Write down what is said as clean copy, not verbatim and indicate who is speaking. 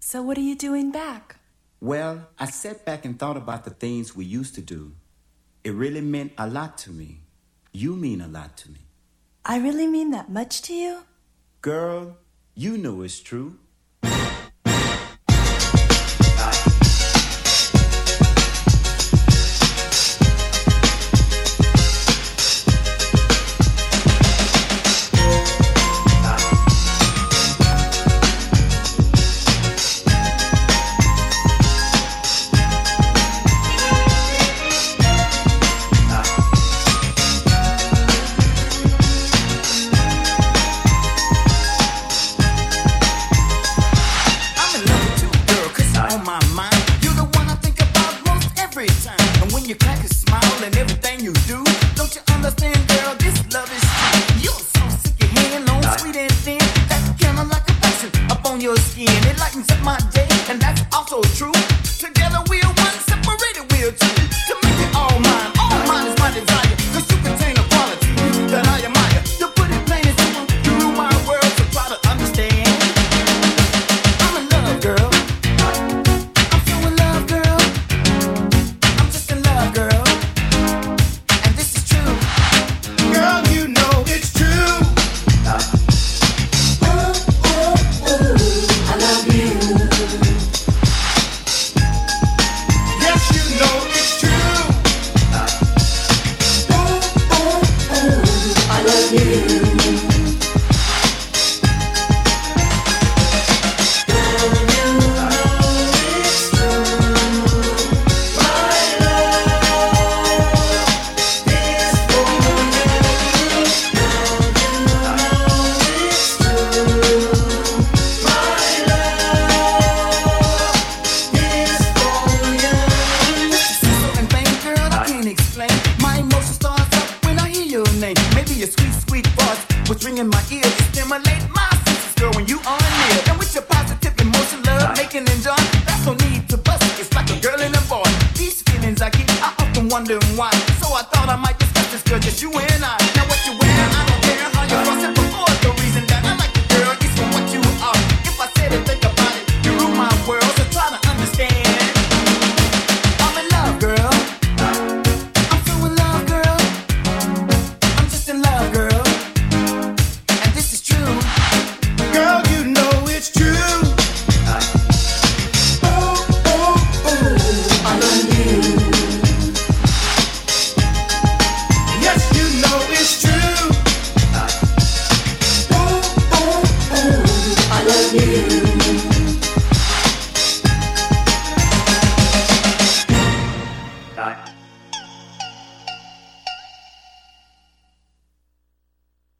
Speaker 1: So what are you doing back?
Speaker 2: Well, I sat back and thought about the things we used to do. It really meant a lot to me. You mean a lot to me.
Speaker 1: I really mean that much to you?
Speaker 2: Girl, you know it's true.
Speaker 3: You crack a smile and everything you do. Don't you understand, girl? This love is true. You're so sick, your hand long, sweet and thin. That kinda like a passion up on your skin. It lightens up my day, and that's also true. Together we're one, separated we're two. To make it all mine is my desire. 'Cause you contain a quality that I admire. To put it plain and simple, you rule my world, so try to understand. I'm in love, girl. I'm so in love, girl. I'm just in love, girl. And this is true.
Speaker 4: Girl, you know it's true.
Speaker 3: I love you.
Speaker 4: Yes, you know it's true.
Speaker 3: I love you. What's ringing my ears to stimulate my senses, girl, when you are near. And with your positive emotion, love, making and joy, that's no need to bust it. It's like a girl and a boy. These feelings I get, I often wonder why. So I thought I might discuss this, girl, just you and I. Now what you wear, I don't care how you cross it before. The reason that I like you, girl, is for what you are. If I said it, think about it, you rule my world, so try to understand. I'm in love, girl. I'm so in love, girl. I'm just in love, girl.
Speaker 4: Girl, you know it's true.
Speaker 3: I love you.
Speaker 4: Yes, you know it's true.
Speaker 3: I love you.
Speaker 5: Dot.